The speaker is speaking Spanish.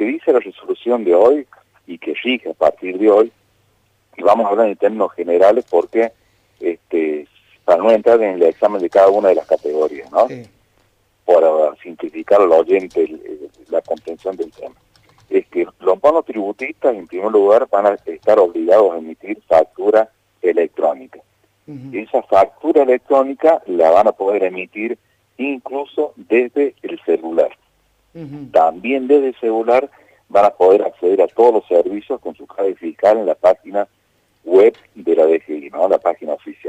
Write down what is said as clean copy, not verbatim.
que dice la resolución de hoy y que rige a partir de hoy, y vamos a hablar en términos generales porque para no entrar en el examen de cada una de las categorías, ¿no? Sí. Para simplificar al oyente la comprensión del tema. Es que los monotributistas, en primer lugar, van a estar obligados a emitir factura electrónica. Esa factura electrónica la van a poder emitir incluso desde el celular. También desde el celular van a poder acceder a todos los servicios con su clave fiscal en la página web de la DGI, ¿no? La página oficial.